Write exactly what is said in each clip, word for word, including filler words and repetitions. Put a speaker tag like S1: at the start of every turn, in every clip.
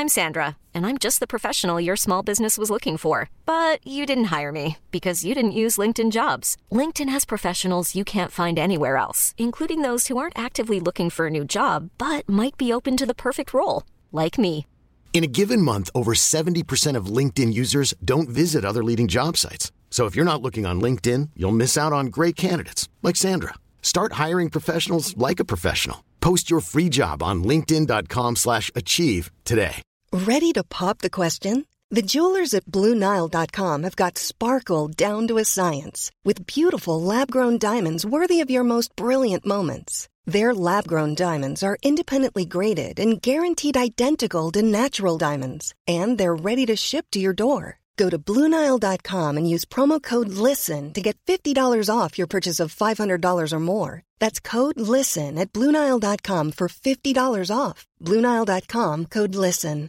S1: I'm Sandra, and I'm just the professional your small business was looking for. But you didn't hire me because you didn't use LinkedIn Jobs. LinkedIn has professionals you can't find anywhere else, including those who aren't actively looking for a new job, but might be open to the perfect role, like me.
S2: In a given month, over seventy percent of LinkedIn users don't visit other leading job sites. So if you're not looking on LinkedIn, you'll miss out on great candidates like Sandra. Start hiring professionals like a professional. Post your free job on linkedin dot com slash achieve today.
S3: Ready to pop the question? The jewelers at Blue Nile dot com have got sparkle down to a science with beautiful lab-grown diamonds worthy of your most brilliant moments. Their lab-grown diamonds are independently graded and guaranteed identical to natural diamonds, and they're ready to ship to your door. Go to Blue Nile dot com and use promo code LISTEN to get fifty dollars off your purchase of five hundred dollars or more. That's code LISTEN at Blue Nile dot com for fifty dollars off. Blue Nile dot com, code LISTEN.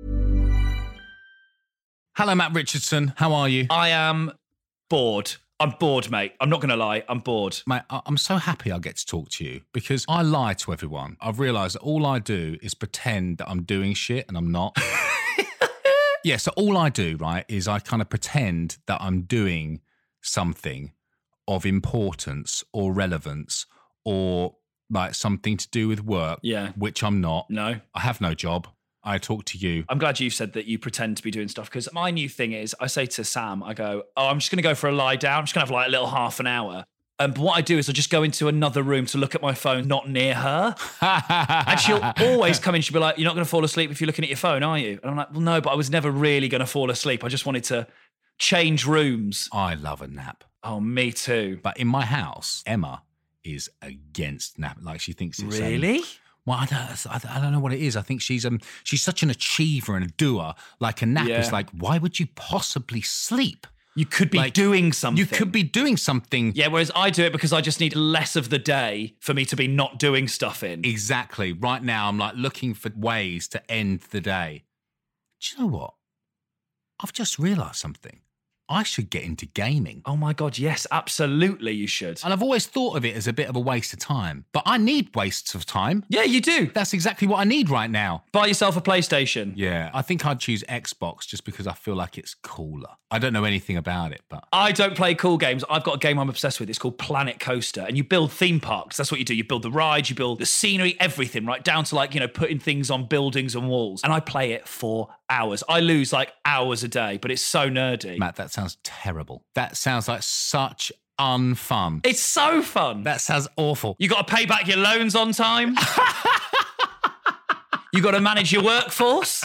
S4: Hello, Matt Richardson. How are you?
S5: I am bored. I'm bored, mate. I'm not going to lie. I'm bored.
S4: Mate, I- I'm so happy I get to talk to you because I lie to everyone. I've realised that all I do is pretend that I'm doing shit and I'm not. Yeah, so all I do, right, is I kind of pretend that I'm doing something of importance or relevance or like something to do with work,
S5: Yeah.
S4: which I'm not.
S5: No.
S4: I have no job. I talk to you.
S5: I'm glad you said that you pretend to be doing stuff because my new thing is I say to Sam, I go, oh, I'm just going to go for a lie down. I'm just going to have like a little half an hour. Um, but what I do is I just go into another room to look at my phone, not near her. And she'll always come in. She'll be like, you're not going to fall asleep if you're looking at your phone, are you? And I'm like, well, no, but I was never really going to fall asleep. I just wanted to change rooms.
S4: I love a nap.
S5: Oh, me too.
S4: But in my house, Emma is against nap. Like she thinks it's... um,
S5: Really?
S4: well, I don't, I don't know what it is. I think she's um she's such an achiever and a doer. Like a nap
S5: Yeah.
S4: is like, why would you possibly sleep?
S5: You could be
S4: Like,
S5: doing something.
S4: You could be doing something.
S5: Yeah, whereas I do it because I just need less of the day for me to be not doing stuff in.
S4: Exactly. Right now, I'm like looking for ways to end the day. Do you know what? I've just realised something. I should get into gaming.
S5: Oh my God, yes, absolutely you should.
S4: And I've always thought of it as a bit of a waste of time. But I need wastes of time.
S5: Yeah, you do.
S4: That's exactly what I need right now.
S5: Buy yourself a PlayStation.
S4: Yeah, I think I'd choose Xbox just because I feel like it's cooler. I don't know anything about it, but...
S5: I don't play cool games. I've got a game I'm obsessed with. It's called Planet Coaster. And you build theme parks. That's what you do. You build the rides, you build the scenery, everything, right? Down to like, you know, putting things on buildings and walls. And I play it for hours. I lose like hours a day, but it's so nerdy.
S4: Matt, that sounds terrible. That sounds like such unfun.
S5: It's so fun.
S4: That sounds awful.
S5: You got to pay back your loans on time. You got to manage your workforce.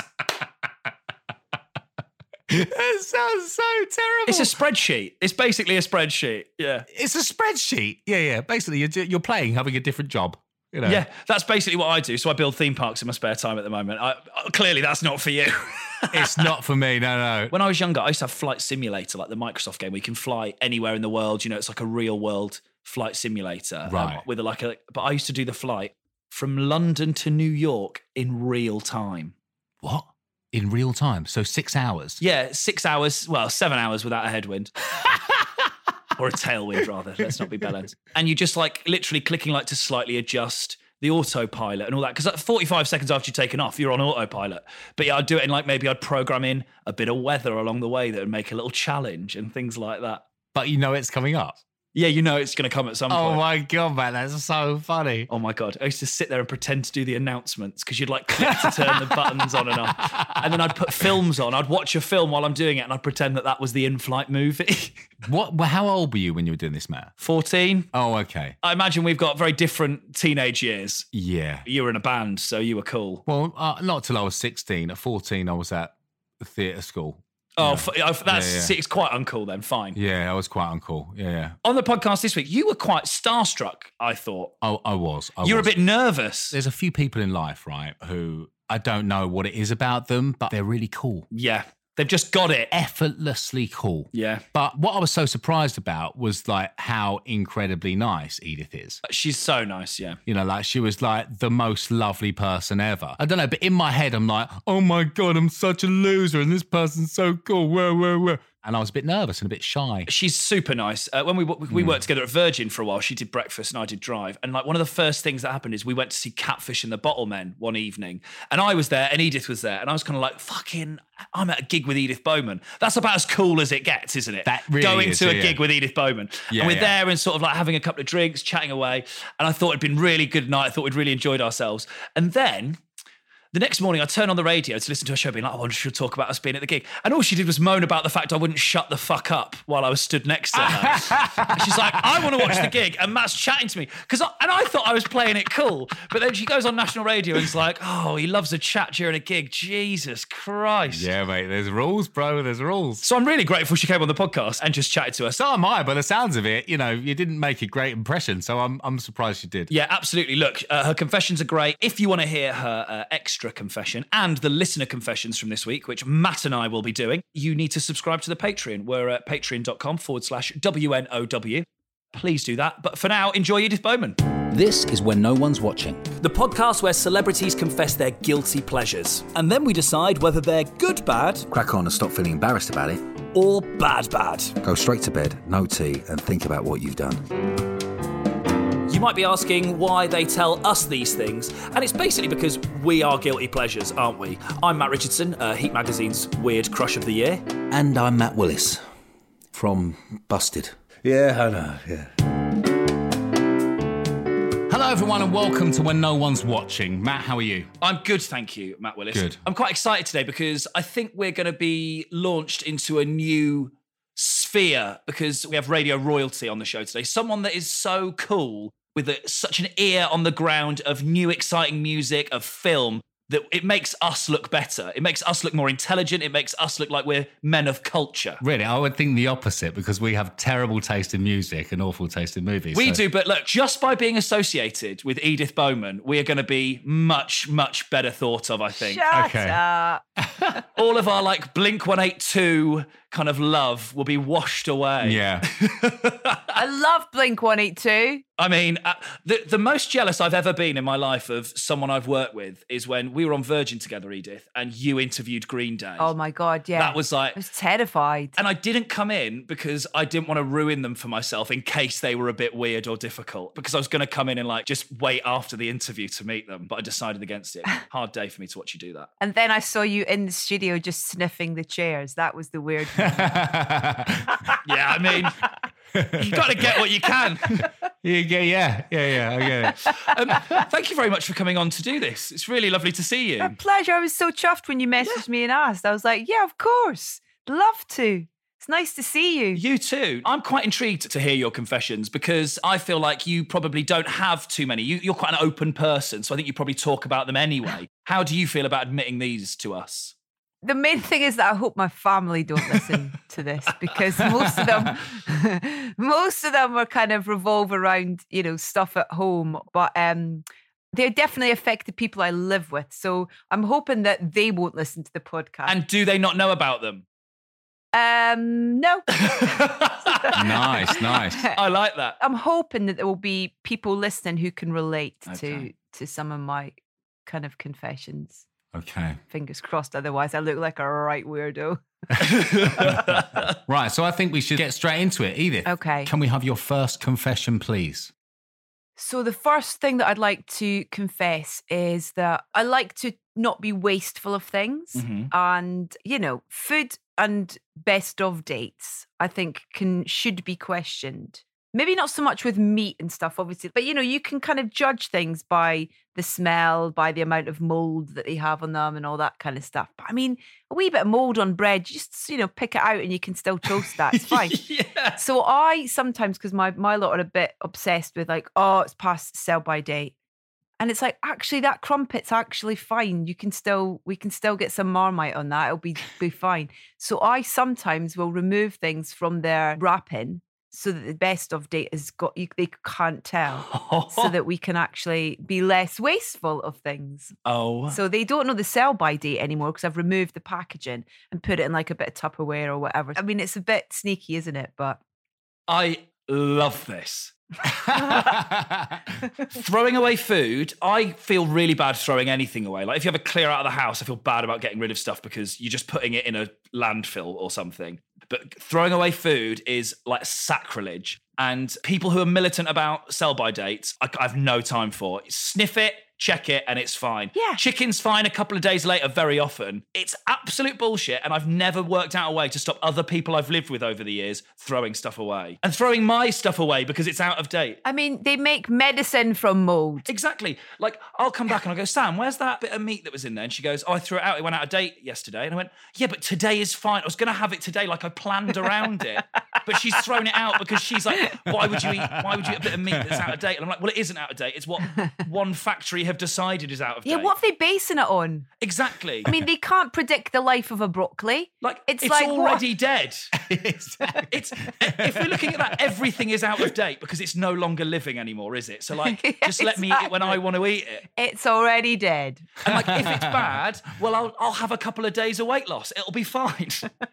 S4: That sounds so terrible.
S5: It's a spreadsheet. It's basically a spreadsheet. Yeah.
S4: It's a spreadsheet. Yeah, yeah. Basically, you're, you're playing, having a different job. You know?
S5: Yeah, that's basically what I do. So I build theme parks in my spare time at the moment. I, clearly, that's not for you.
S4: It's not for me, no, no.
S5: When I was younger, I used to have Flight Simulator, like the Microsoft game where you can fly anywhere in the world. You know, it's like a real world flight simulator.
S4: Right.
S5: Um, with a, like a, but I used to do the flight from London to New York in real time.
S4: What? In real time? So six hours?
S5: Yeah, six hours, well, seven hours without a headwind. Or a tailwind, rather. Let's not be bellends. And you just like literally clicking like to slightly adjust the autopilot and all that. Because like forty-five seconds after you've taken off, you're on autopilot. But yeah, I'd do it in like maybe I'd program in a bit of weather along the way that would make a little challenge and things like that.
S4: But you know it's coming up.
S5: Yeah, you know it's going to come at some
S4: Oh
S5: point.
S4: my God, man, that's so funny.
S5: Oh my God. I used to sit there and pretend to do the announcements because you'd like click to turn the buttons on and off. And then I'd put films on. I'd watch a film while I'm doing it and I'd pretend that that was the in-flight movie.
S4: What? Well, how old were you when you were doing this, Matt?
S5: fourteen.
S4: Oh, okay.
S5: I imagine we've got very different teenage years.
S4: Yeah.
S5: You were in a band, so you were cool.
S4: Well, uh, not till I was sixteen. At fourteen, I was at the theatre school.
S5: Oh,
S4: Yeah.
S5: f- uh, that's
S4: Yeah, yeah.
S5: see, it's quite uncool then. Fine.
S4: Yeah, I was quite uncool. Yeah, yeah.
S5: On the podcast this week, you were quite starstruck, I thought.
S4: I, I was. I
S5: you were a
S4: was.
S5: bit nervous.
S4: There's a few people in life, right, who I don't know what it is about them, but they're really cool.
S5: Yeah. They've just got it.
S4: Effortlessly cool.
S5: Yeah.
S4: But what I was so surprised about was like how incredibly nice Edith is.
S5: She's so nice, yeah.
S4: You know, like she was like the most lovely person ever. I don't know, but in my head, I'm like, oh my God, I'm such a loser and this person's so cool. Whoa, whoa, whoa. and I was a bit nervous and a bit shy.
S5: She's super nice. Uh, when we we
S4: Mm.
S5: worked together at Virgin for a while, she did breakfast and I did drive. And like one of the first things that happened is we went to see Catfish and the Bottlemen one evening. And I was there and Edith was there. And I was kind of like, fucking, I'm at a gig with Edith Bowman. That's about as cool as it gets, isn't it?
S4: That really
S5: Going
S4: is,
S5: to a
S4: yeah.
S5: gig with Edith Bowman.
S4: Yeah,
S5: and we're
S4: yeah.
S5: there and sort of like having a couple of drinks, chatting away. And I thought it'd been really good night. I thought we'd really enjoyed ourselves. And then the next morning, I turned on the radio to listen to her show, being like, I wonder if she'll talk about us being at the gig. And all she did was moan about the fact I wouldn't shut the fuck up while I was stood next to her. And she's like, I want to watch the gig. And Matt's chatting to me. Cause I, and I thought I was playing it cool. But then she goes on national radio and is like, oh, he loves a chat during a gig. Jesus Christ.
S4: Yeah, mate, there's rules, bro. There's rules.
S5: So I'm really grateful she came on the podcast and just chatted to us.
S4: So am I, by the sounds of it, you know, you didn't make a great impression. So I'm I'm surprised you did.
S5: Yeah, absolutely. Look, uh, her confessions are great. If you want to hear her uh, extra confession and the listener confessions from this week, which Matt and I will be doing, you need to subscribe to the Patreon. We're at patreon.com forward slash WNOW. Please do that. But for now, enjoy Edith Bowman.
S6: This is When No One's Watching.
S5: The podcast where celebrities confess their guilty pleasures. And then we decide whether they're good bad
S6: Crack on and stop feeling embarrassed about it.
S5: or bad bad.
S6: Go straight to bed, no tea, and think about what you've done.
S5: You might be asking why they tell us these things, and it's basically because we are guilty pleasures, aren't we? I'm Matt Richardson, uh, Heat Magazine's Weird Crush of the Year.
S6: And I'm Matt Willis from Busted. Yeah, I know, yeah.
S4: Hello, everyone, and welcome to When No One's Watching. Matt, how are you?
S5: I'm good, thank you, Matt Willis.
S4: Good.
S5: I'm quite excited today because I think we're going to be launched into a new sphere because we have radio royalty on the show today. Someone that is so cool with a, such an ear on the ground of new exciting music, of film, that it makes us look better. It makes us look more intelligent. It makes us look like we're men of culture.
S4: Really, I would think the opposite because we have terrible taste in music and awful taste in movies.
S5: We
S4: so-
S5: do, but look, just by being associated with Edith Bowman, we are going to be much, much better thought of, I think.
S7: Shut
S4: Okay.
S7: up.
S5: All of our like Blink one eighty-two kind of love will be washed away.
S4: Yeah.
S7: I love Blink one eighty-two.
S5: I mean, uh, the, the most jealous I've ever been in my life of someone I've worked with is when we were on Virgin together, Edith, and you interviewed Green Day.
S7: Oh my God, yeah.
S5: That was like...
S7: I was terrified.
S5: And I didn't come in because I didn't want to ruin them for myself in case they were a bit weird or difficult. Because I was going to come in and like just wait after the interview to meet them. But I decided against it. Hard day for me to watch you do that.
S7: And then I saw you in the studio just sniffing the chairs. That was the weird thing.
S5: Yeah, I mean, you got to get what you can.
S4: yeah, yeah, yeah, yeah, yeah, I get it.
S5: Um, thank you very much for coming on to do this. It's really lovely to see you.
S7: A pleasure. I was so chuffed when you messaged me and asked. I was like, yeah, of course. Love to. It's nice to see you.
S5: You too. I'm quite intrigued to hear your confessions because I feel like you probably don't have too many. You, you're quite an open person, so I think you probably talk about them anyway. How do you feel about admitting these to us?
S7: The main thing is that I hope my family don't listen to this because most of them, most of them are kind of revolve around, you know, stuff at home. But um, they definitely affect the people I live with. So I'm hoping that they won't listen to the podcast.
S5: And do they not know about them?
S7: Um, no.
S4: Nice, nice.
S5: I like that.
S7: I'm hoping that there will be people listening who can relate to
S5: Okay.
S7: to some of my kind of confessions.
S4: Okay.
S7: Fingers crossed, otherwise I look like a right weirdo.
S4: Right, so I think we should get straight into it. Edith,
S7: Okay.
S4: can we have your first confession, please?
S7: So the first thing that I'd like to confess is that I like to not be wasteful of things.
S5: Mhm.
S7: And, you know, food and best of dates, I think can should be questioned. Maybe not so much with meat and stuff, obviously, but, you know, you can kind of judge things by the smell, by the amount of mold that they have on them and all that kind of stuff. But I mean, a wee bit of mold on bread, you just, you know, pick it out and you can still toast that. It's fine.
S5: Yeah.
S7: So I sometimes, because my, my lot are a bit obsessed with like, oh, it's past sell by date. And it's like, actually, that crumpet's actually fine. You can still, we can still get some Marmite on that. It'll be, be fine. So I sometimes will remove things from their wrapping so that the best of date has got, you, they can't tell. So that we can actually be less wasteful of things.
S5: Oh.
S7: So they don't know the sell by date anymore because I've removed the packaging and put it in like a bit of Tupperware or whatever. I mean, it's a bit sneaky, isn't it? But
S5: I love this. Throwing away food, I feel really bad throwing anything away. Like if you have a clear out of the house, I feel bad about getting rid of stuff because you're just putting it in a landfill or something. But throwing away food is like sacrilege. And people who are militant about sell-by dates, I, I have no time for. Sniff it, check it, and it's fine.
S7: Yeah.
S5: Chicken's fine a couple of days later very often. It's absolute bullshit, and I've never worked out a way to stop other people I've lived with over the years throwing stuff away. And throwing my stuff away because it's out of date.
S7: I mean, they make medicine from mold.
S5: Exactly. Like, I'll come back and I'll go, Sam, where's that bit of meat that was in there? And she goes, oh, I threw it out. It went out of date yesterday. And I went, yeah, but today is fine. I was going to have it today like I planned around it. But she's thrown it out because she's like, why would you eat, why would you eat a bit of meat that's out of date? And I'm like, well, it isn't out of date. It's what one factory have decided is out of date.
S7: Yeah, what are they basing it on?
S5: Exactly.
S7: I mean, they can't predict the life of a broccoli.
S5: Like,
S7: it's,
S5: it's
S7: like,
S5: already
S7: what?
S5: dead. It's, if we're looking at that, everything is out of date because it's no longer living anymore, is it? So, like,
S7: Yeah,
S5: just let me eat it when I want to eat it.
S7: It's already dead.
S5: And, like, if it's bad, well, I'll, I'll have a couple of days of weight loss. It'll be fine.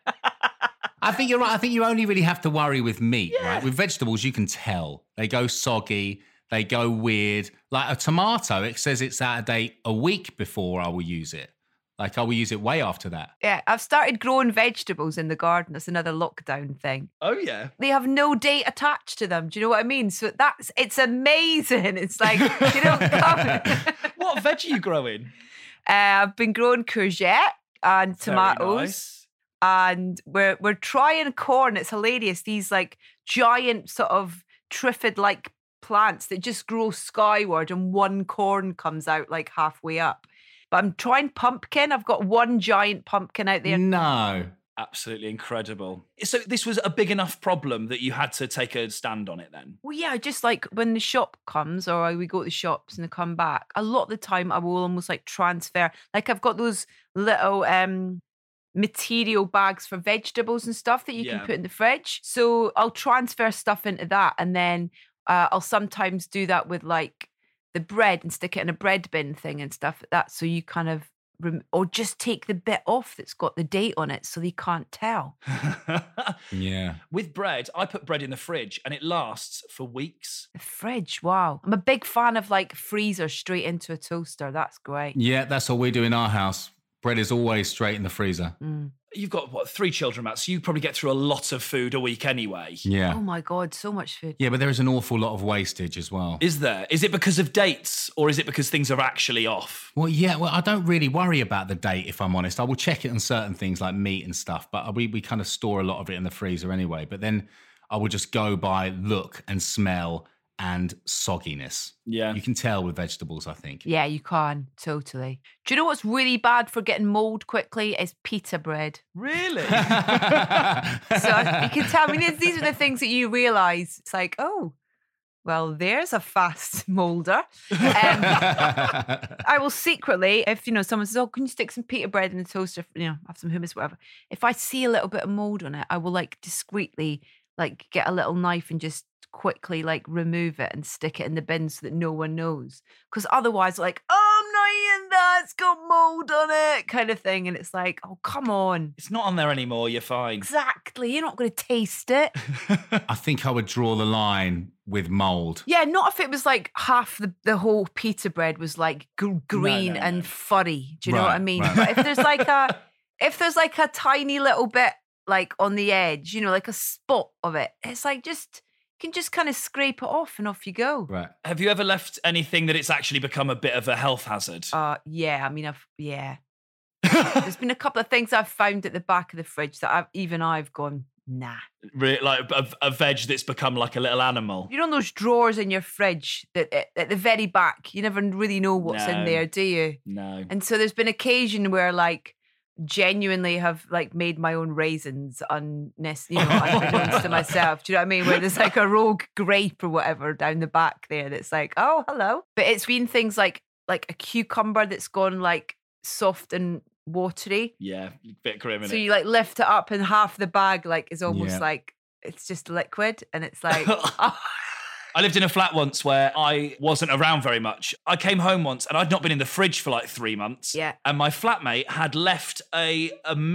S4: I think you're right. I think you only really have to worry with meat, yeah. right? With vegetables, you can tell. They go soggy. They go weird. Like a tomato, it says it's out of date a week before I will use it. Like I will use it way after that.
S7: Yeah, I've started growing vegetables in the garden. That's another lockdown thing.
S5: Oh, yeah.
S7: They have no date attached to them. Do you know what I mean? So that's, it's amazing. It's like, you don't come.
S5: What veg are you growing?
S7: Uh, I've been growing courgette and tomatoes.
S5: Very nice.
S7: And we're we're trying corn. It's hilarious. These like giant sort of triffid-like plants that just grow skyward and one corn comes out like halfway up. But I'm trying pumpkin. I've got one giant pumpkin out there.
S4: No.
S5: Absolutely incredible. So this was a big enough problem that you had to take a stand on it then?
S7: Well, yeah, just like when the shop comes or we go to the shops and they come back, a lot of the time I will almost like transfer. Like I've got those little um, material bags for vegetables and stuff that you
S5: Yeah.
S7: can put in the fridge. So I'll transfer stuff into that and then uh, I'll sometimes do that with like the bread and stick it in a bread bin thing and stuff like that. So you kind of, rem- or just take the bit off that's got the date on it so they can't tell.
S4: Yeah.
S5: With bread, I put bread in the fridge and it lasts for weeks.
S7: The fridge, wow. I'm a big fan of like freezer straight into a toaster. That's great.
S4: Yeah, that's what we do in our house. Bread is always straight in the freezer.
S7: Mm.
S5: You've got, what, three children, Matt, so you probably get through a lot of food a week anyway.
S4: Yeah.
S7: Oh my God, so much food.
S4: Yeah, but there is an awful lot of wastage as well.
S5: Is there? Is it because of dates or is it because things are actually off?
S4: Well, yeah, well, I don't really worry about the date, if I'm honest. I will check it on certain things like meat and stuff, but we, we kind of store a lot of it in the freezer anyway. But then I will just go by look and smell and sogginess.
S5: Yeah.
S4: You can tell with vegetables, I think.
S7: Yeah, you can, totally. Do you know what's really bad for getting mold quickly? Is pita bread.
S5: Really?
S7: So you can tell, I mean, these are the things that you realise. It's like, oh, well, there's a fast moulder. Um, I will secretly, if, you know, someone says, oh, can you stick some pita bread in the toaster, you know, have some hummus, whatever. If I see a little bit of mould on it, I will like discreetly like get a little knife and just quickly like remove it and stick it in the bin so that no one knows. Because otherwise, like, oh, I'm not eating that, it's got mould on it, kind of thing. And it's like, oh, come on.
S5: It's not on there anymore, you're fine.
S7: Exactly. You're not going to taste it.
S4: I think I would draw the line with mould.
S7: Yeah, not if it was like half the, the whole pita bread was like g- green
S5: no, no.
S7: and furry. Do you know
S4: Right,
S7: what I mean?
S4: right.
S7: But if there's like a, if there's like a tiny little bit like on the edge, you know, like a spot of it, it's like just, you can just kind of scrape it off and off you go.
S4: Right.
S5: Have you ever left anything that it's actually become a bit of a health hazard?
S7: Uh, yeah, I mean, I've, yeah. There's been a couple of things I've found at the back of the fridge that I've, even I've gone, nah.
S5: Re- like a, a veg that's become like a little animal.
S7: You know those drawers in your fridge that at, at the very back, you never really know what's in
S5: No.
S7: there, do you?
S5: No.
S7: And so there's been occasion where like genuinely have like made my own raisins unnecessary, you know, unbeknownst to myself. Do you know what I mean? Where there's like a rogue grape or whatever down the back there that's like, oh, hello. But it's been things like like a cucumber that's gone like soft and watery.
S5: Yeah, bit grim, innit?
S7: So you like lift it up and half the bag like is almost
S4: Yeah.
S7: like it's just liquid and it's like oh.
S5: I lived in a flat once where I wasn't around very much. I came home once and I'd not been in the fridge for like three months.
S7: Yeah.
S5: And my flatmate had left a, a milk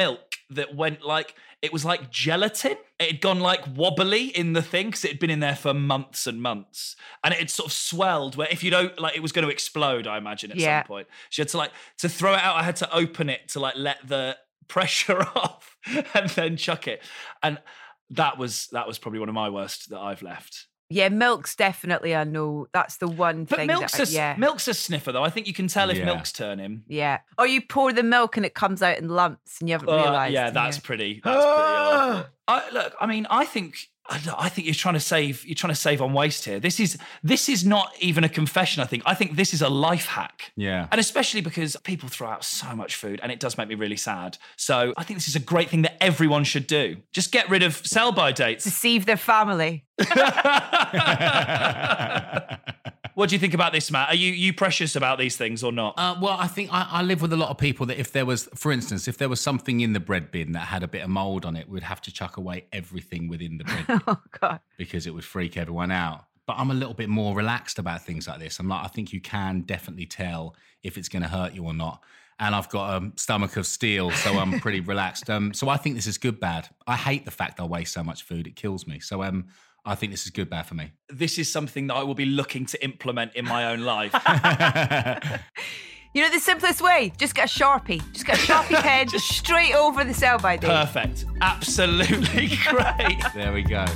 S5: that went like, it was like gelatin. It had gone like wobbly in the thing because it had been in there for months and months. And it had sort of swelled where if you don't, like it was going to explode, I imagine, at
S7: Yeah.
S5: some point. She had to like, to throw it out, I had to open it to like let the pressure off and then chuck it. And that was, that was probably one of my worst that I've left.
S7: Yeah, milk's definitely a no. That's the one
S5: But
S7: thing.
S5: milk's
S7: that,
S5: a,
S7: yeah.
S5: milk's a sniffer though. I think you can tell if
S4: Yeah.
S5: milk's turning.
S7: Yeah. Or you pour the milk and it comes out in lumps and you haven't
S5: Uh,
S7: realised.
S5: yeah,
S7: and
S5: that's
S7: you-
S5: pretty. That's pretty awful. I, look, I mean, I think I, don't know, I think you're trying to save. You're trying to save on waste here. This is this is not even a confession. I think. I think this is a life hack.
S4: Yeah.
S5: And especially because people throw out so much food, and it does make me really sad. So I think this is a great thing that everyone should do. Just get rid of sell-by dates.
S7: Deceive their family.
S5: What do you think about this, Matt? Are you you precious about these things or not?
S4: Uh, well, I think I, I live with a lot of people that if there was, for instance, if there was something in the bread bin that had a bit of mold on it, we'd have to chuck away everything within the bread bin
S7: Oh, God.
S4: because it would freak everyone out. But I'm a little bit more relaxed about things like this. I'm like, I think you can definitely tell if it's going to hurt you or not. And I've got a stomach of steel, so I'm pretty relaxed. Um, so I think this is good, bad. I hate the fact I waste so much food. It kills me. So um, I think this is good, bad for me.
S5: This is something that I will be looking to implement in my own life.
S7: You know the simplest way? Just get a Sharpie. Just get a Sharpie pen straight over the sell-by date.
S5: Perfect. Absolutely great.
S4: There we go.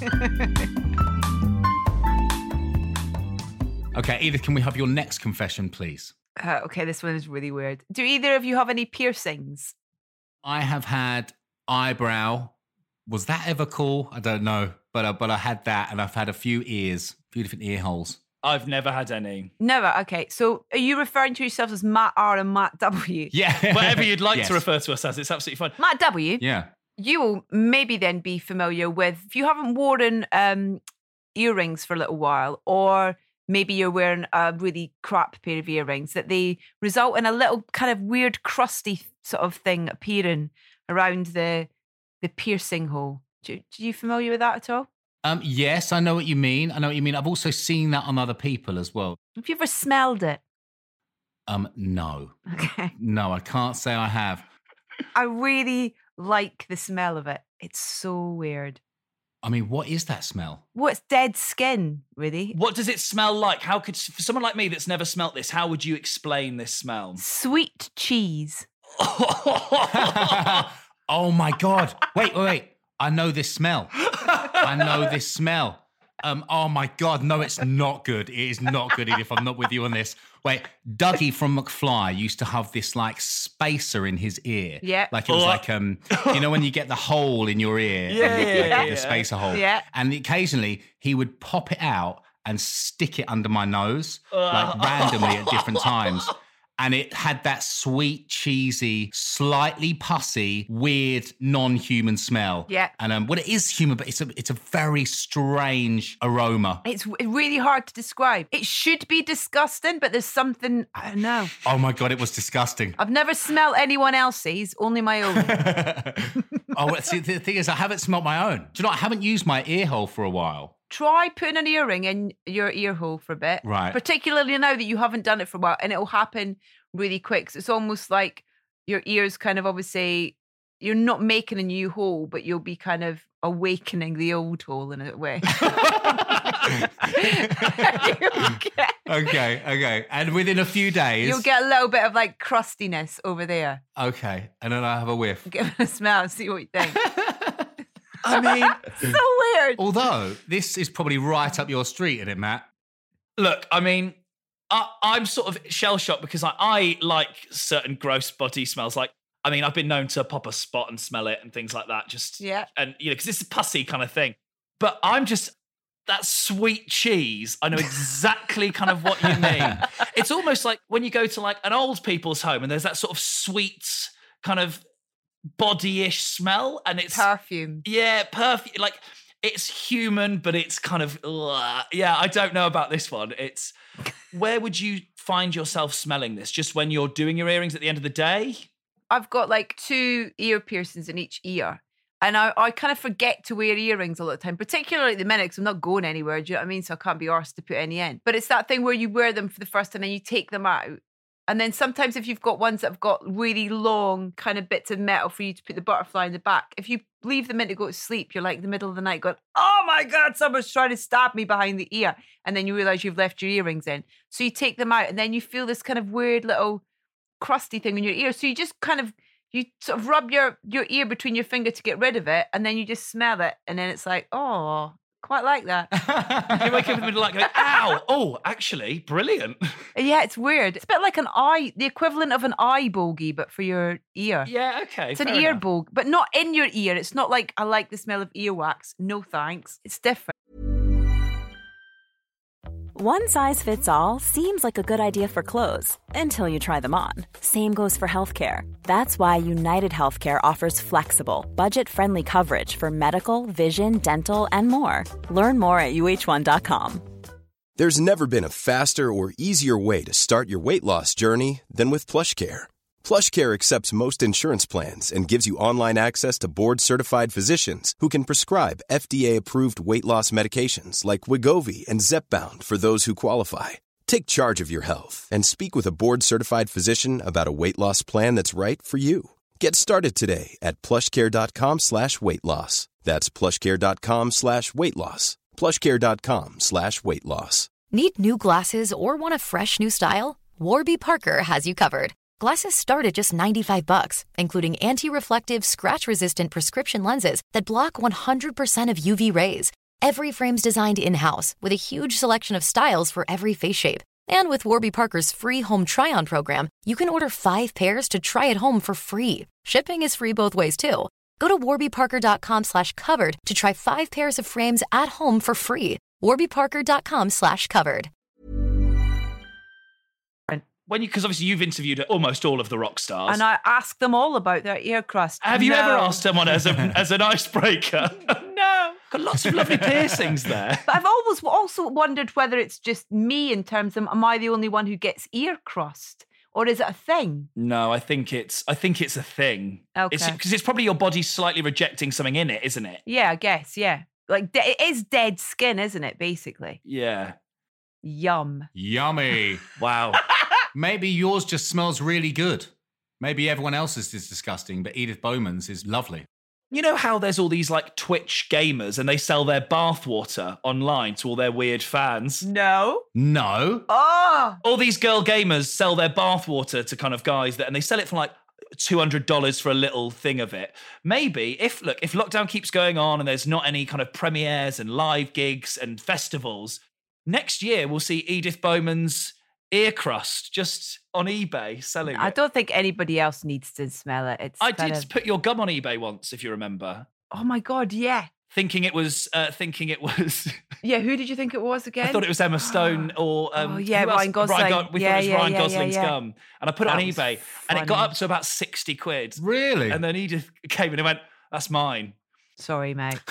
S4: Okay, Edith, can we have your next confession, please?
S7: Uh, okay, this one is really weird. Do either of you have any piercings?
S4: I have had eyebrow. Was that ever cool? I don't know. But uh, but I had that, and I've had a few ears, a few different ear holes.
S5: I've never had any.
S7: Never. Okay, so are you referring to yourselves as Matt R and Matt W?
S4: Yeah.
S5: Whatever you'd like
S4: Yes.
S5: to refer to us as, it's absolutely fine.
S7: Matt W,
S4: Yeah.
S7: you will maybe then be familiar with, if you haven't worn um, earrings for a little while, or maybe you're wearing a really crap pair of earrings, that they result in a little kind of weird crusty sort of thing appearing around the the piercing hole. Do, do you familiar with that at all?
S4: Um. Yes, I know what you mean. I know what you mean. I've also seen that on other people as well.
S7: Have you ever smelled it?
S4: Um. No.
S7: Okay.
S4: No, I can't say I have.
S7: I really like the smell of it. It's so weird.
S4: I mean, what is that smell?
S7: What's dead skin, really?
S5: What does it smell like? How could, for someone like me that's never smelt this, how would you explain this smell?
S7: Sweet cheese.
S4: Oh my God. Wait, wait, wait. I know this smell. I know this smell. Um, oh my God. No, it's not good. It is not good, Edith. I'm not with you on this. Wait, Dougie from McFly used to have this like spacer in his ear.
S7: Yeah.
S4: Like it was
S5: Oh.
S4: like, um, you know, when you get the hole in your ear.
S5: Yeah,
S4: and you-
S5: yeah,
S4: like,
S5: yeah.
S4: The spacer hole.
S7: Yeah.
S4: And occasionally he would pop it out and stick it under my nose, like randomly at different times. And it had that sweet, cheesy, slightly pussy, weird, non-human smell.
S7: Yeah.
S4: And um, well, it is human, but it's a it's a very strange aroma.
S7: It's w- really hard to describe. It should be disgusting, but there's something, I don't know.
S4: Oh my God, it was disgusting.
S7: I've never smelled anyone else's, only my own.
S4: Oh, well, see, the thing is, I haven't smelt my own. Do you know, I haven't used my ear hole for a while.
S7: Try putting an earring in your ear hole for a bit.
S4: Right.
S7: Particularly now that you haven't done it for a while, and it'll happen really quick. So it's almost like your ears kind of obviously, you're not making a new hole, but you'll be kind of awakening the old hole in a way. You'll get-
S4: Okay, okay. And within a few days.
S7: You'll get a little bit of like crustiness over there.
S4: Okay, and then I have a whiff.
S7: Give it a smell and see what you think.
S5: I mean,
S7: So weird.
S4: Although, this is probably right up your street, isn't it, Matt?
S5: look, I mean, I, I'm sort of shell-shocked because I, I like certain gross body smells. Like, I mean, I've been known to pop a spot and smell it and things like that. Just,
S7: Yeah.
S5: and, you know, because it's a pussy kind of thing. But I'm just, that sweet cheese, I know exactly kind of what you mean. It's almost like when you go to like an old people's home and there's that sort of sweet kind of body-ish smell, and it's
S7: Perfume.
S5: yeah, perfume. Like it's human, but it's kind of ugh. Yeah. I don't know about this one. It's where would you find yourself smelling this? Just when you're doing your earrings at the end of the day?
S7: I've got like two ear piercings in each ear. And I, I kind of forget to wear earrings all the time, particularly at the minute because I'm not going anywhere. Do you know what I mean? So I can't be arsed to put any in. But it's that thing where you wear them for the first time and then you take them out And then sometimes if you've got ones that have got really long kind of bits of metal for you to put the butterfly in the back, if you leave them in to go to sleep, you're like in the middle of the night going, oh my God, someone's trying to stab me behind the ear. And then you realize you've left your earrings in. So you take them out and then you feel this kind of weird little crusty thing in your ear. So you just kind of, you sort of rub your, your ear between your finger to get rid of it. And then you just smell it. And then it's like, oh, quite like that.
S5: You wake up in the middle of the night going, ow, oh, actually, brilliant.
S7: Yeah, it's weird. It's a bit like an eye, the equivalent of an eye bogey, but for your ear.
S5: Yeah, okay.
S7: It's an ear bogey, but not in your ear. It's not like, I like the smell of earwax. No thanks. It's different.
S8: One size fits all seems like a good idea for clothes until you try them on. Same goes for healthcare. That's why United Healthcare offers flexible, budget-friendly coverage for medical, vision, dental, and more. Learn more at U H one dot com.
S9: There's never been a faster or easier way to start your weight loss journey than with PlushCare. PlushCare accepts most insurance plans and gives you online access to board-certified physicians who can prescribe F D A-approved weight loss medications like Wegovy and Zepbound for those who qualify. Take charge of your health and speak with a board-certified physician about a weight loss plan that's right for you. Get started today at plushcare.com slash weight loss. That's plushcare.com slash weight loss. plushcare.com slash weight loss.
S1: Need new glasses or want a fresh new style? Warby Parker has you covered. Glasses start at just ninety-five bucks, including anti-reflective, scratch-resistant prescription lenses that block one hundred percent of U V rays. Every frame's designed in-house with a huge selection of styles for every face shape. And with Warby Parker's free home try-on program, you can order five pairs to try at home for free. Shipping is free both ways, too. Go to warbyparker.com slash covered to try five pairs of frames at home for free. warbyparker.com slash covered.
S5: When you, because obviously you've interviewed almost all of the rock stars.
S7: And I ask them all about their ear crust.
S5: Have you
S7: No.
S5: ever asked someone as, a, as an icebreaker?
S7: No.
S5: Got lots of lovely piercings there.
S7: But I've always also wondered whether it's just me in terms of, am I the only one who gets ear crust? Or is it a thing?
S5: No, I think it's I think it's a thing.
S7: Okay.
S5: Because it's, it's probably your body slightly rejecting something in it, isn't it?
S7: Yeah, I guess, yeah. Like, de- it is dead skin, isn't it, basically?
S5: Yeah.
S7: Yum.
S4: Yummy.
S5: Wow.
S4: Maybe yours just smells really good. Maybe everyone else's is disgusting, but Edith Bowman's is lovely.
S5: You know how there's all these like Twitch gamers and they sell their bathwater online to all their weird fans?
S7: No.
S4: No.
S7: Oh!
S5: All these girl gamers sell their bathwater to kind of guys that, and they sell it for like two hundred dollars for a little thing of it. Maybe if, look, if lockdown keeps going on and there's not any kind of premieres and live gigs and festivals, next year we'll see Edith Bowman's ear crust just on eBay selling it.
S7: I don't think anybody else needs to smell it. It's
S5: I
S7: kind
S5: did
S7: of-
S5: put your gum on eBay once, if you remember.
S7: Oh my God, yeah.
S5: Thinking it was, uh, thinking it was.
S7: Yeah, who did you think it was again?
S5: I thought it was Emma Stone or um,
S7: Oh, yeah,
S5: who else?
S7: Ryan Gosling.
S5: Ryan Go- we
S7: Yeah,
S5: thought it was
S7: yeah,
S5: Ryan
S7: yeah,
S5: Gosling's
S7: yeah, yeah.
S5: gum, and I put it
S7: That
S5: on
S7: was
S5: eBay, and it got
S7: funny.
S5: up to about sixty quid.
S4: Really?
S5: And then Edith came in and went, "That's mine."
S7: Sorry, mate.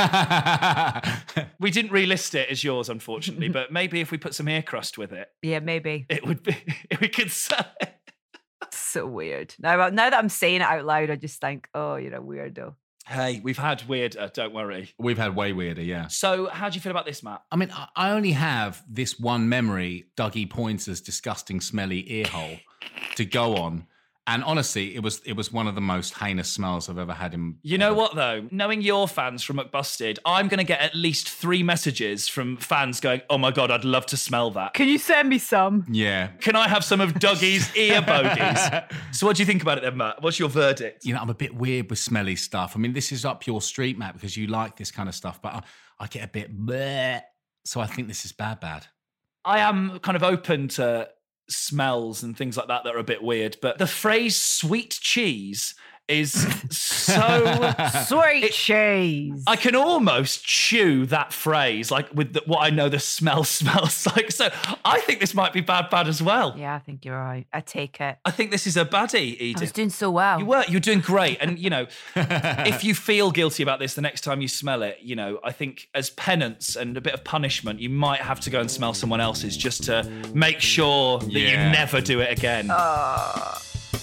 S5: We didn't relist it as yours, unfortunately, but maybe if we put some ear crust with it,
S7: Yeah, maybe.
S5: it would be. We could sell it.
S7: So weird. Now, now that I'm saying it out loud, I just think, oh, you're a weirdo.
S5: Hey, we've had weirder. Don't worry.
S4: We've had way weirder, yeah.
S5: So, how do you feel about this, Matt?
S4: I mean, I- I only have this one memory, Dougie Pointer's disgusting, smelly ear hole to go on. And honestly, it was it was one of the most heinous smells I've ever had in...
S5: You know what, though? Knowing your fans from McBusted, I'm going to get at least three messages from fans going, oh my God, I'd love to smell that.
S7: Can you send me some?
S4: Yeah.
S5: Can I have some of Dougie's ear bogies? So what do you think about it then, Matt? What's your verdict?
S4: You know, I'm a bit weird with smelly stuff. I mean, this is up your street, Matt, because you like this kind of stuff, but I, I get a bit bleh. So I think this is bad, bad.
S5: I am kind of open to smells and things like that that are a bit weird, but the phrase sweet cheese is so...
S7: Sweet
S5: It-
S7: cheese.
S5: I can almost chew that phrase, like with the, what I know the smell smells like. So I think this might be bad, bad as well.
S7: Yeah, I think you're right. I take it.
S5: I think this is a baddie, Edith.
S7: I was doing so well.
S5: You were. You're doing great. And, you know, if you feel guilty about this the next time you smell it, you know, I think as penance and a bit of punishment, you might have to go and smell someone else's just to make sure that
S4: Yeah.
S5: you never do it again.
S7: Uh,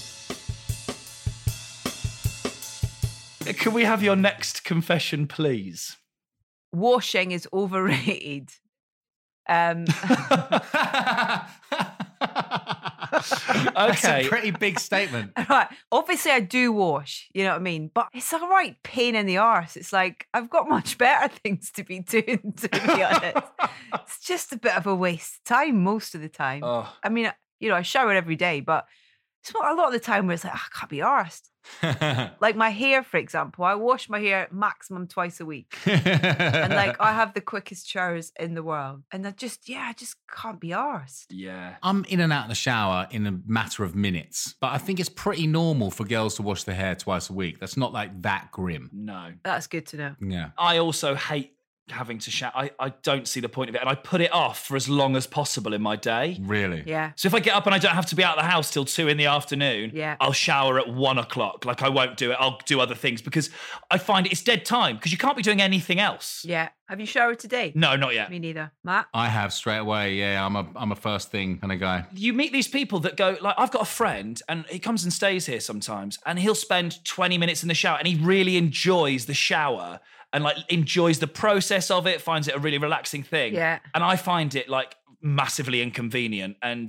S5: Can we have your next confession, please?
S7: washing is overrated. Um,
S4: That's
S5: Okay.
S4: a pretty big statement.
S7: Right. Obviously, I do wash, you know what I mean? But it's a right pain in the arse. It's like, I've got much better things to be doing, to be honest. It's just a bit of a waste of time most of the time.
S5: Oh.
S7: I mean, you know, I shower every day, but it's not a lot of the time where it's like, oh, I can't be arsed. Like my hair, for example, I wash my hair maximum twice a week. And like, I have the quickest showers in the world. And I just, yeah, I just can't be arsed.
S5: Yeah.
S4: I'm in and out of the shower in a matter of minutes, but I think it's pretty normal for girls to wash their hair twice a week. That's not like that grim.
S5: No.
S7: That's good to know.
S4: Yeah.
S5: I also hate having to shower. I, I don't see the point of it. And I put it off for as long as possible in my day.
S4: Really?
S7: Yeah.
S5: So if I get up and I don't have to be out of the house till two in the afternoon,
S7: Yeah.
S5: I'll shower at one o'clock. Like I won't do it. I'll do other things because I find it's dead time because you can't be doing anything else.
S7: Yeah. Have you showered today?
S5: No, not yet.
S7: Me neither. Matt?
S4: I have straight away. Yeah, I'm a I'm a first thing kind of guy.
S5: You meet these people that go, like, I've got a friend and he comes and stays here sometimes and he'll spend twenty minutes in the shower and he really enjoys the shower and like enjoys the process of it, finds it a really relaxing thing.
S7: Yeah.
S5: And I find it like massively inconvenient and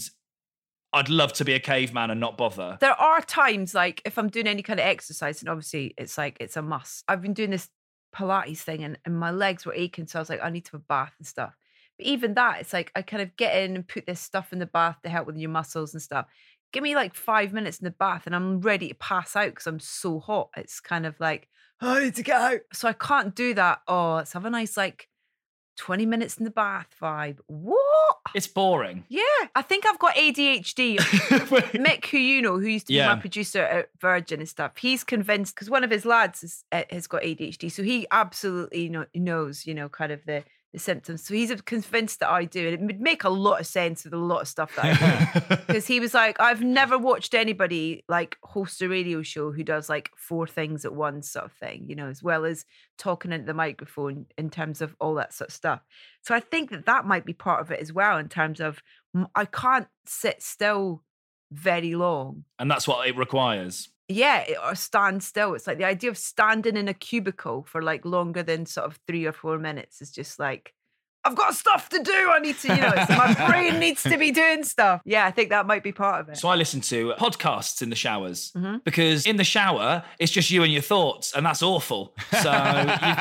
S5: I'd love to be a caveman and not bother.
S7: There are times, like, if I'm doing any kind of exercise, and obviously it's like, it's a must. I've been doing this Pilates thing and, and my legs were aching, so I was like, I need to have a bath and stuff. But even that, it's like, I kind of get in and put this stuff in the bath to help with your muscles and stuff. Give me like five minutes in the bath and I'm ready to pass out because I'm so hot. It's kind of like, oh, I need to get out. So I can't do that. Oh, let's have a nice like twenty minutes in the bath vibe. What?
S5: It's boring.
S7: Yeah, I think I've got A D H D. Mick, who you know, who used to be
S5: Yeah.
S7: my producer at Virgin and stuff, he's convinced, because one of his lads is, uh, has got A D H D, so he absolutely know, knows, you know, kind of the, the symptoms. So he's convinced that I do, and it would make a lot of sense with a lot of stuff that I do. Because he was like, I've never watched anybody like host a radio show who does like four things at once sort of thing, you know, as well as talking into the microphone in terms of all that sort of stuff. So I think that that might be part of it as well, in terms of mm, I can't sit still very long.
S5: And that's what it requires.
S7: Yeah, it- or stand still. It's like the idea of standing in a cubicle for like longer than sort of three or four minutes is just like, I've got stuff to do. I need to, you know, it's, my brain needs to be doing stuff. Yeah, I think that might be part of it.
S5: So I listen to podcasts in the showers
S7: Mm-hmm.
S5: because in the shower, it's just you and your thoughts, and that's awful. So you,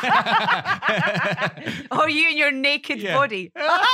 S7: Or you and your naked
S4: Yeah.
S7: body.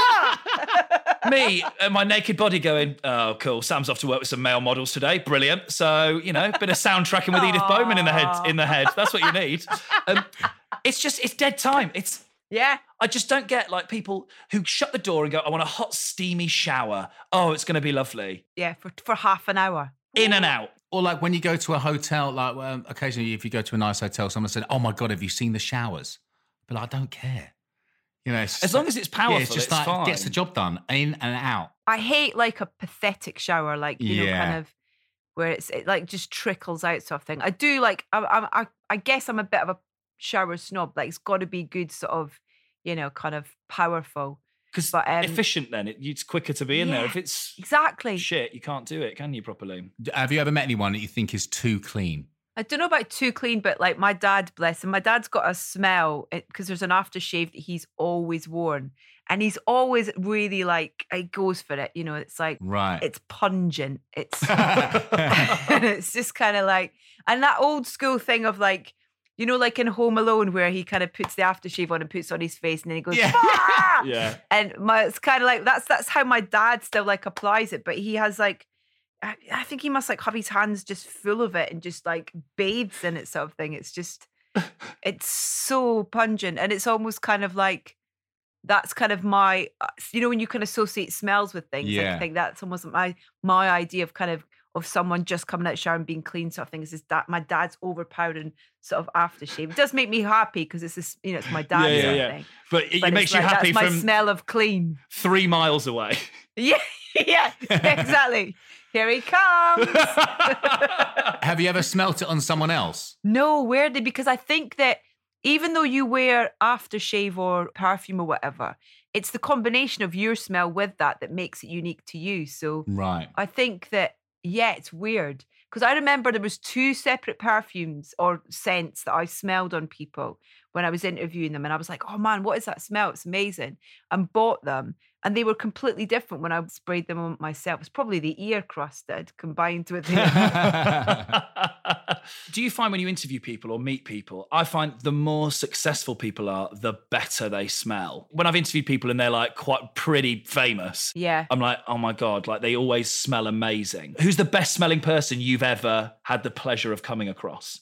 S5: me and my naked body going, oh, cool. Sam's off to work with some male models today. Brilliant. So, you know, bit of soundtracking with Edith Bowman in the head. In the head. That's what you need. Um, it's just, it's dead time. It's,
S7: Yeah.
S5: I just don't get like people who shut the door and go, I want a hot, steamy shower. Oh, it's going to be lovely.
S7: Yeah, for, for half an hour.
S5: In and out.
S4: Or like when you go to a hotel, like um, occasionally if you go to a nice hotel, someone said, "Oh my God, have you seen the showers?" But like, I don't care. You know, it's
S5: As long as it's powerful,
S4: yeah, it's just
S5: it's
S4: like
S5: fine.
S4: gets the job done, in and out.
S7: I hate like a pathetic shower, like, you know,
S4: Yeah.
S7: kind of where it's it like just trickles out sort of thing. I do like, I, I, I- I guess I'm a bit of a shower snob. Like, it's got to be good, sort of, you know, kind of powerful.
S5: Because
S7: But, um,
S5: efficient then, it, it's quicker to be in there.
S7: yeah,
S5: If it's
S7: Exactly.
S5: shit, you can't do it, can you, properly?
S4: D- Have you ever met anyone that you think is too clean?
S7: I don't know about too clean, but like my dad, bless him, my dad's got a smell because there's an aftershave that he's always worn. And he's always really like, he goes for it. You know, it's like,
S4: Right.
S7: it's pungent. It's, and it's just kind of like, and that old school thing of like, you know, like in Home Alone where he kind of puts the aftershave on and puts it on his face and then he goes,
S4: Yeah.
S7: "Ah!"
S5: Yeah.
S7: And my, it's kind of like, that's, that's how my dad still like applies it. But he has like, I, I think he must like have his hands just full of it and just like bathes in it sort of thing. It's just, it's so pungent. And it's almost kind of like, that's kind of my, uh, you know, when you can associate smells with things, like,
S4: Yeah.
S7: I think that's almost my, my idea of kind of, of someone just coming out of the shower and being clean sort of thing is, is that my dad's overpowering sort of aftershave. It does make me happy because it's this, you know, it's my dad
S5: Yeah, yeah,
S7: sort of
S5: yeah.
S7: thing.
S5: But it,
S7: But
S5: it makes
S7: it's
S5: you
S7: like,
S5: happy
S7: that's my
S5: from
S7: smell of clean.
S5: three miles away.
S7: Yeah, yeah, exactly. Here he comes.
S4: Have you ever smelt it on someone else?
S7: No, weirdly, because I think that even though you wear aftershave or perfume or whatever, it's the combination of your smell with that that makes it unique to you. So
S4: Right.
S7: I think that, yeah, it's weird. Because I remember there was two separate perfumes or scents that I smelled on people when I was interviewing them. And I was like, oh man, what is that smell? It's amazing. And bought them. And they were completely different when I sprayed them on myself. It's probably the ear crusted combined with the...
S5: Do you find when you interview people or meet people, I find the more successful people are, the better they smell. When I've interviewed people and they're like quite pretty famous,
S7: yeah,
S5: I'm like, oh my God, like they always smell amazing. Who's the best smelling person you've ever had the pleasure of coming across?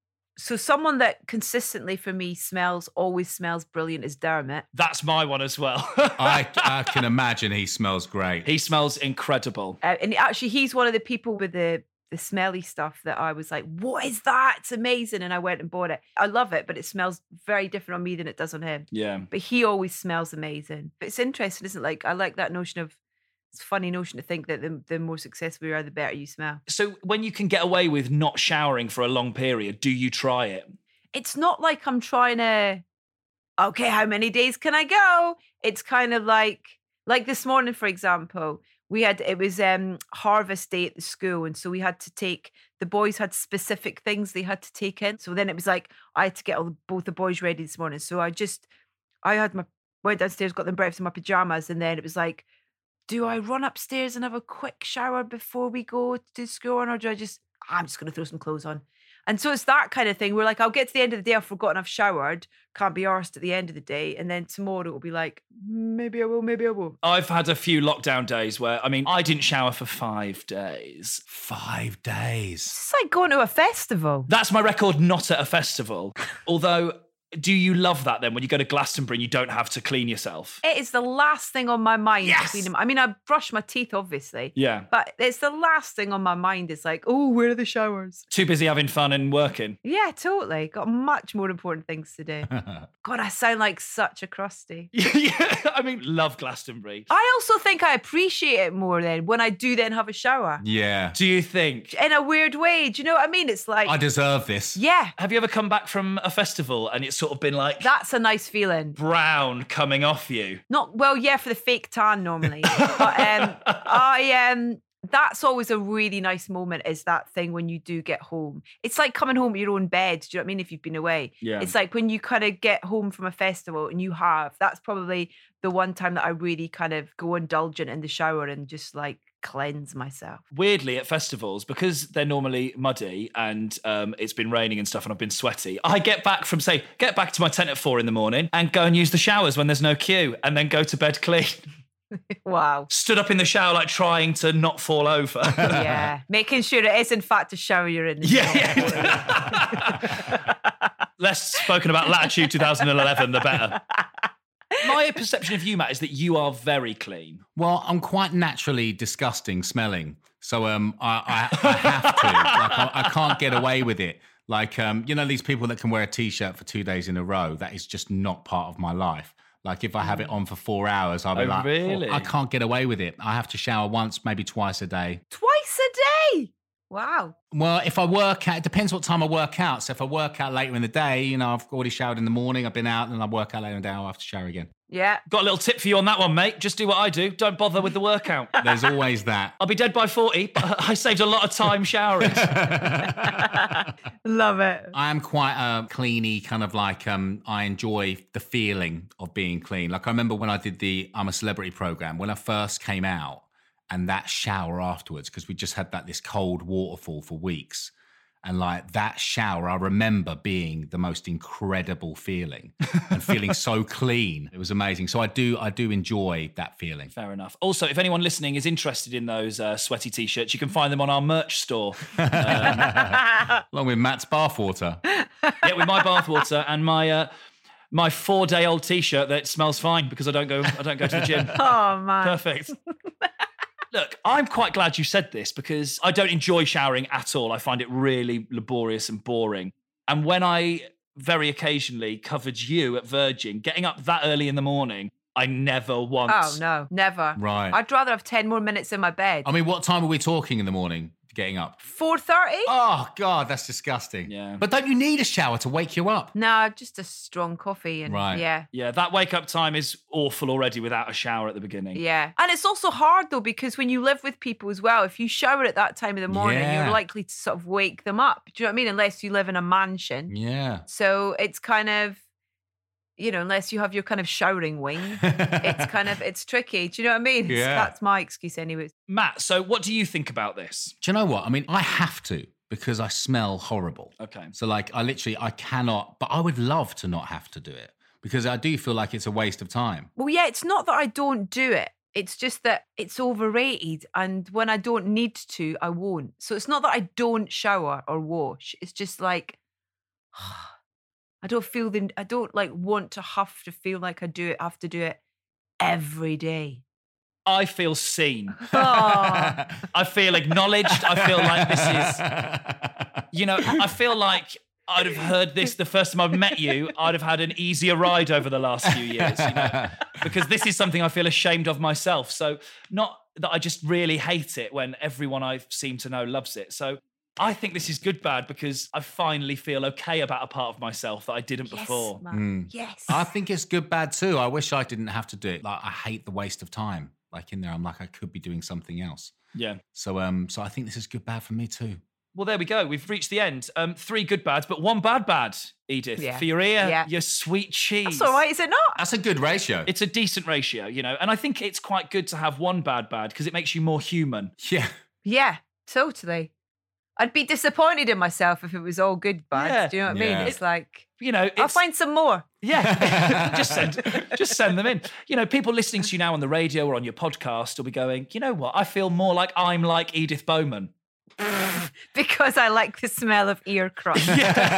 S7: So someone that consistently for me smells, always smells brilliant is Dermot.
S5: That's my one as well.
S4: I, I can imagine he smells great.
S5: He smells incredible.
S7: Uh, and actually, he's one of the people with the, the smelly stuff that I was like, what is that? It's amazing. And I went and bought it. I love it, but it smells very different on me than it does on him.
S5: Yeah.
S7: But he always smells amazing. But it's interesting, isn't it? Like, I like that notion of, it's a funny notion to think that the, the more successful you are, the better you smell.
S5: So when you can get away with not showering for a long period, do you try it?
S7: It's not like I'm trying to, okay, how many days can I go? It's kind of like, like this morning, for example, we had, it was um, harvest day at the school. And so we had to take, the boys had specific things they had to take in. So then it was like, I had to get all the, both the boys ready this morning. So I just, I had my, went downstairs, got them breakfast in my pajamas. And then it was like, do I run upstairs and have a quick shower before we go to school? Or do I just, I'm just going to throw some clothes on. And so it's that kind of thing. We're like, I'll get to the end of the day, I've forgotten I've showered, can't be arsed at the end of the day. And then tomorrow it'll be like, maybe I will, maybe I won't.
S5: I've had a few lockdown days where, I mean, I didn't shower for five days.
S4: Five days.
S7: It's like going to a festival.
S5: That's my record, not at a festival. Although, do you love that then when you go to Glastonbury and you don't have to clean yourself?
S7: It is the last thing on my mind.
S5: Yes!
S7: To clean them. I mean, I brush my teeth, obviously.
S5: Yeah.
S7: But it's the last thing on my mind. It's like, oh, where are the showers?
S5: Too busy having fun and working.
S7: Yeah, totally. Got much more important things to do. God, I sound like such a crusty.
S5: Yeah, I mean, love Glastonbury.
S7: I also think I appreciate it more then when I do then have a shower.
S4: Yeah.
S5: Do you think?
S7: In a weird way. Do you know what I mean? It's like...
S4: I deserve this.
S7: Yeah.
S5: Have you ever come back from a festival and it's sort of been like...
S7: That's a nice feeling.
S5: Brown coming off you?
S7: Not, well, yeah, for the fake tan normally. But um, I... um. That's always a really nice moment, is that thing when you do get home. It's like coming home to your own bed. Do you know what I mean? If you've been away.
S5: Yeah.
S7: It's like when you kind of get home from a festival and you have, that's probably the one time that I really kind of go indulgent in the shower and just like cleanse myself.
S5: Weirdly, at festivals, because they're normally muddy and um, it's been raining and stuff and I've been sweaty, I get back from, say, get back to my tent at four in the morning and go and use the showers when there's no queue and then go to bed clean.
S7: Wow.
S5: Stood up in the shower like trying to not fall over.
S7: Yeah. Making sure it is in fact a shower you're in.
S5: Yeah, yeah. Less spoken about Latitude twenty eleven, the better. My perception of you, Matt, is that you are very clean.
S4: Well, I'm quite naturally disgusting smelling. So um, I, I, I have to. Like, I, I can't get away with it. Like, um, you know, these people that can wear a T-shirt for two days in a row, that is just not part of my life. Like, if I have it on for four hours, I'll be
S5: Oh,
S4: like,
S5: really?
S4: oh, I can't get away with it. I have to shower once, maybe twice a day.
S7: Twice a day? Wow.
S4: Well, if I work out, it depends what time I work out. So if I work out later in the day, you know, I've already showered in the morning, I've been out, and I work out later in the day, I'll have to shower again.
S7: Yeah.
S5: Got a little tip for you on that one, mate. Just do what I do. Don't bother with the workout.
S4: There's always that.
S5: I'll be dead by forty, but I saved a lot of time showering.
S7: Love it.
S4: I am quite a cleany kind of like, um, I enjoy the feeling of being clean. Like I remember when I did the I'm a Celebrity program, when I first came out, and that shower afterwards, because we just had that this cold waterfall for weeks. And like that shower, I remember being the most incredible feeling and feeling so clean. It was amazing. So I do, I do enjoy that feeling.
S5: Fair enough. Also, if anyone listening is interested in those uh, sweaty T-shirts, you can find them on our merch store. Um,
S4: Along with Matt's bathwater.
S5: Yeah, with my bathwater and my uh, my four-day-old T-shirt that smells fine because I don't go, I don't go to the gym.
S7: Oh man.
S5: Perfect. Look, I'm quite glad you said this because I don't enjoy showering at all. I find it really laborious and boring. And when I very occasionally covered you at Virgin, getting up that early in the morning, I never once...
S7: Oh, no, never.
S4: Right.
S7: I'd rather have ten more minutes in my bed.
S4: I mean, what time are we talking in the morning? Getting up?
S7: four thirty?
S4: Oh, God, that's disgusting.
S5: Yeah.
S4: But don't you need a shower to wake you up?
S7: No, just a strong coffee. And
S4: Right.
S7: Yeah.
S5: Yeah, that wake-up time is awful already without a shower at the beginning.
S7: Yeah. And it's also hard, though, because when you live with people as well, if you shower at that time of the morning,
S4: Yeah.
S7: you're likely to sort of wake them up. Do you know what I mean? Unless you live in a mansion.
S4: Yeah.
S7: So it's kind of... you know, unless you have your kind of showering wing, it's kind of, it's tricky. Do you know what I mean?
S4: Yeah.
S7: That's my excuse anyways.
S5: Matt, so what do you think about this?
S4: Do you know what? I mean, I have to because I smell horrible.
S5: Okay.
S4: So like, I literally, I cannot, but I would love to not have to do it because I do feel like it's a waste of time.
S7: Well, yeah, it's not that I don't do it. It's just that it's overrated. And when I don't need to, I won't. So it's not that I don't shower or wash. It's just like, I don't feel the, I don't like want to have to feel like I do it, have to do it every day.
S5: I feel seen.
S7: Oh.
S5: I feel acknowledged. I feel like this is, you know, I feel like I'd have heard this the first time I've met you. I'd have had an easier ride over the last few years, you know, because this is something I feel ashamed of myself. So not that I just really hate it when everyone I seem to know loves it. So I think this is good bad because I finally feel okay about a part of myself that I didn't
S7: Yes,
S5: before.
S7: man. Yes.
S4: I think it's good bad too. I wish I didn't have to do it. Like, I hate the waste of time. Like in there, I'm like, I could be doing something else.
S5: Yeah.
S4: So, um, so I think this is good bad for me too.
S5: Well, there we go. We've reached the end. Um, three good bads, but one bad bad, Edith.
S7: Yeah.
S5: For your ear,
S7: Yeah.
S5: your sweet cheese.
S7: That's all right, is it not?
S4: That's a good ratio.
S5: It's a decent ratio, you know, and I think it's quite good to have one bad bad because it makes you more human.
S4: Yeah.
S7: Yeah, totally. I'd be disappointed in myself if it was all good bad.
S5: Yeah.
S7: Do you know what I
S4: Yeah.
S7: mean? It's like,
S5: You know, it's,
S7: I'll find some more.
S5: yeah, just send, just send them in. You know, people listening to you now on the radio or on your podcast will be going, you know what? I feel more like I'm like Edith Bowman.
S7: Because I like the smell of ear crust.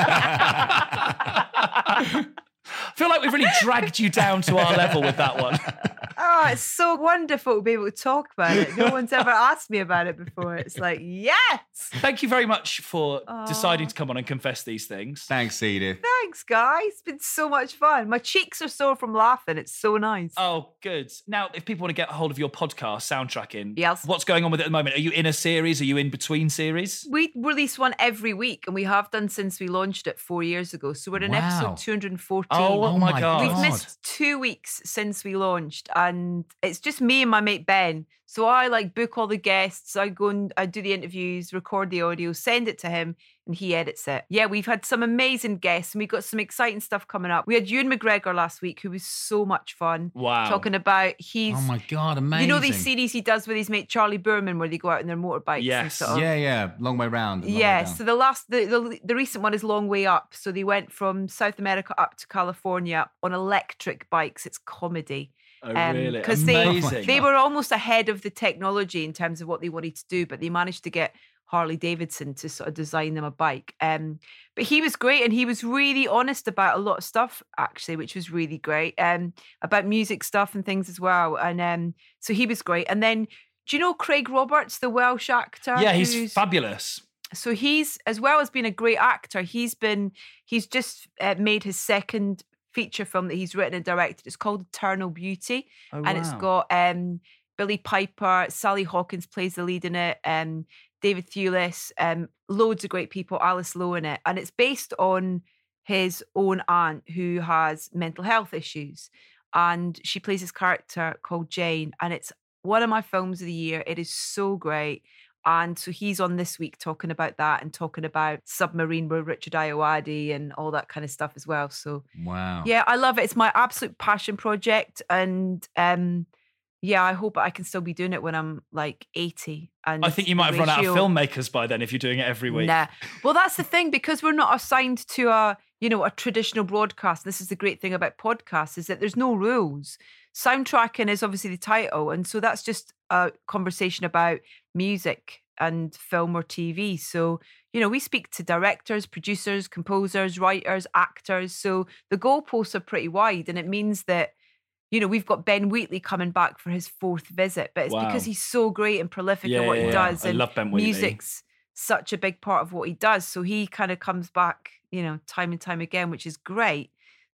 S5: I feel like we've really dragged you down to our level with that one.
S7: Oh, it's so wonderful to be able to talk about it. No one's ever asked me about it before. It's like, yes.
S5: Thank you very much for
S7: Aw.
S5: deciding to come on and confess these things.
S4: Thanks, Edith.
S7: Thanks, guys. It's been so much fun. My cheeks are sore from laughing. It's so nice.
S5: Oh, good. Now, if people want to get a hold of your podcast, Soundtracking,
S7: Yes.
S5: what's going on with it at the moment? Are you in a series? Are you in between series?
S7: We release one every week, and we have done since we launched it four years ago. So we're in
S4: Wow.
S7: episode two hundred fourteen.
S5: Oh,
S4: Oh
S5: my
S4: my
S5: God.
S7: We've
S4: God.
S7: missed two weeks since we launched, and it's just me and my mate Ben. So I like book all the guests. I go and I do the interviews, record the audio, send it to him, and he edits it. Yeah, we've had some amazing guests, and we've got some exciting stuff coming up. We had Ewan McGregor last week, who was so much fun.
S5: Wow.
S7: Talking about he's.
S4: Oh my God, amazing.
S7: You know these series he does with his mate Charlie Boorman, where they go out on their motorbikes. And
S5: Yes.
S7: sort of,
S4: Yeah, yeah. Long way round. and long way
S7: yeah,
S4: down.
S7: so the last, the, the the recent one is Long Way Up. So they went from South America up to California on electric bikes. It's comedy.
S5: Oh,
S7: Um,
S5: really?
S7: 'cause they-
S5: Amazing.
S7: They were almost ahead of the technology in terms of what they wanted to do, but they managed to get Harley Davidson to sort of design them a bike. Um, but he was great, and he was really honest about a lot of stuff, actually, which was really great. Um, about music stuff and things as well. And um, so he was great. And then, do you know Craig Roberts, the Welsh actor?
S5: Yeah, he's
S7: who's-
S5: fabulous.
S7: So he's, as well as being a great actor, he's been, he's just uh, made his second feature film that he's written and directed. It's called Eternal Beauty.
S5: Oh,
S7: And it's
S5: wow.
S7: got um, Billy Piper, Sally Hawkins plays the lead in it, um, David Thewlis, um, loads of great people, Alice Lowe in it. And it's based on his own aunt who has mental health issues. And she plays this character called Jane. And it's one of my films of the year. It is so great. And so he's on this week talking about that and talking about Submarine with Richard Ayoade and all that kind of stuff as well. So
S4: Wow.
S7: yeah, I love it. It's my absolute passion project. And um, yeah, I hope I can still be doing it when I'm like eighty. And
S5: I think you might have run out of filmmakers by then if you're doing it every week.
S7: Nah. Well, that's the thing, because we're not assigned to a, you know, a traditional broadcast. This is the great thing about podcasts, is that there's no rules. Soundtracking is obviously the title. And so that's just a conversation about music and film or T V. So, you know, we speak to directors, producers, composers, writers, actors. So the goalposts are pretty wide. And it means that, you know, we've got Ben Wheatley coming back for his fourth visit, but it's
S5: Wow.
S7: because he's so great and prolific
S5: Yeah,
S7: in what
S5: yeah,
S7: he
S5: yeah.
S7: does.
S5: I
S7: and
S5: love Ben Wheatley.
S7: music's such a big part of what he does. So he kind of comes back, you know, time and time again, which is great.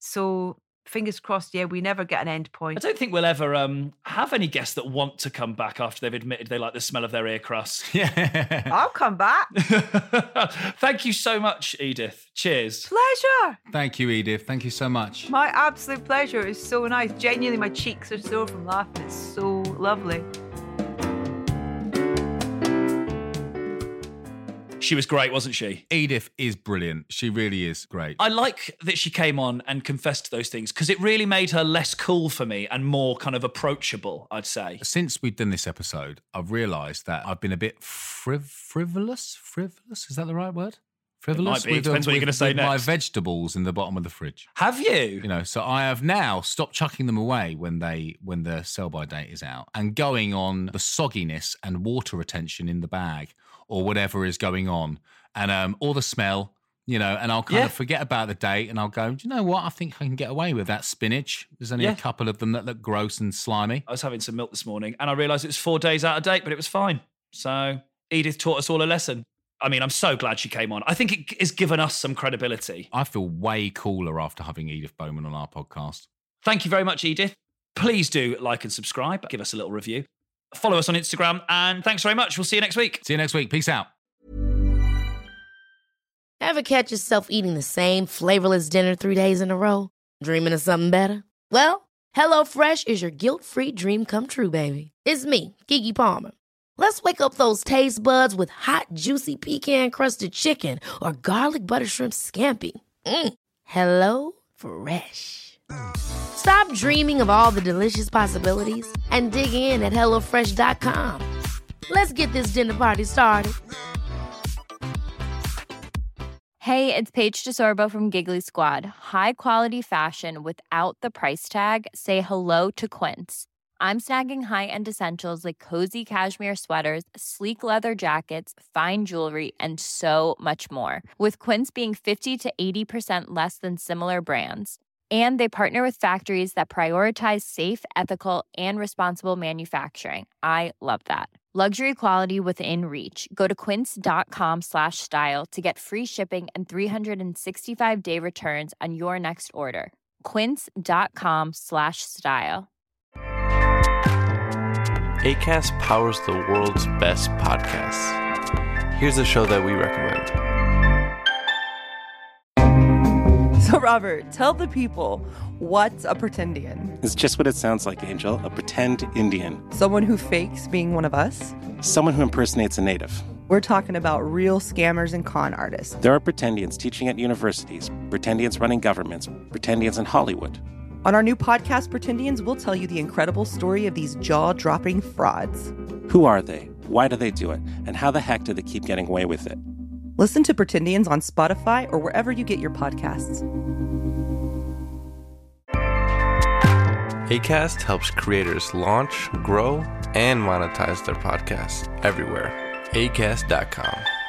S7: So fingers crossed, yeah, we never get an end
S5: I
S7: point.
S5: don't think we'll ever um, have any guests that want to come back after they've admitted they like the smell of their ear crust.
S4: Yeah.
S7: I'll come back.
S5: Thank you so much, Edith. Cheers.
S7: Pleasure.
S4: Thank you, Edith. Thank you so much.
S7: My absolute pleasure. It was so nice. Genuinely, my cheeks are sore from laughing. It's so lovely.
S5: She was great, wasn't she?
S4: Edith is brilliant. She really is great.
S5: I like that she came on and confessed to those things because it really made her less cool for me and more kind of approachable, I'd say.
S4: Since we've done this episode, I've realised that I've been a bit friv- frivolous. Frivolous? Is that the right word? Frivolous?
S5: It might be. It depends what you're going to say
S4: with
S5: next.
S4: My vegetables in the bottom of the fridge.
S5: Have you?
S4: You know, so I have now stopped chucking them away when they when the sell-by date is out and going on the sogginess and water retention in the bag or whatever is going on, and um, or the smell, you know, and I'll kind
S5: Yeah.
S4: of forget about the date and I'll go, do you know what? I think I can get away with that spinach. There's only
S5: Yeah.
S4: a couple of them that look gross and slimy.
S5: I was having some milk this morning and I realised it was four days out of date, but it was fine. So Edith taught us all a lesson. I mean, I'm so glad she came on. I think it has given us some credibility.
S4: I feel way cooler after having Edith Bowman on our podcast.
S5: Thank you very much, Edith. Please do like and subscribe. Give us a little review. Follow us on Instagram. And thanks very much. We'll see you next week.
S4: See you next week. Peace out.
S10: Ever catch yourself eating the same flavorless dinner three days in a row? Dreaming of something better? Well, HelloFresh is your guilt-free dream come true, baby. It's me, Keke Palmer. Let's wake up those taste buds with hot, juicy pecan-crusted chicken or garlic butter shrimp scampi. Mm. Hello Fresh. Stop dreaming of all the delicious possibilities and dig in at hello fresh dot com. Let's get this dinner party started.
S11: Hey, it's Paige DeSorbo from Giggly Squad. High quality fashion without the price tag. Say hello to Quince. I'm snagging high-end essentials like cozy cashmere sweaters, sleek leather jackets, fine jewelry, and so much more. With Quince being fifty to eighty percent less than similar brands. And they partner with factories that prioritize safe, ethical, and responsible manufacturing. I love that. Luxury quality within reach. Go to quince.com slash style to get free shipping and three sixty-five day returns on your next order. Quince.com slash style.
S12: Acast powers the world's best podcasts. Here's a show that we recommend.
S13: So, Robert, tell the people, what's a pretendian?
S14: It's just what it sounds like, Angel. A pretend Indian.
S13: Someone who fakes being one of us?
S14: Someone who impersonates a native.
S13: We're talking about real scammers and con artists.
S14: There are pretendians teaching at universities, pretendians running governments, pretendians in Hollywood.
S13: On our new podcast, Pretendians, we'll tell you the incredible story of these jaw-dropping frauds.
S14: Who are they? Why do they do it? And how the heck do they keep getting away with it?
S13: Listen to Pretendians on Spotify or wherever you get your podcasts.
S12: Acast helps creators launch, grow, and monetize their podcasts everywhere. acast dot com.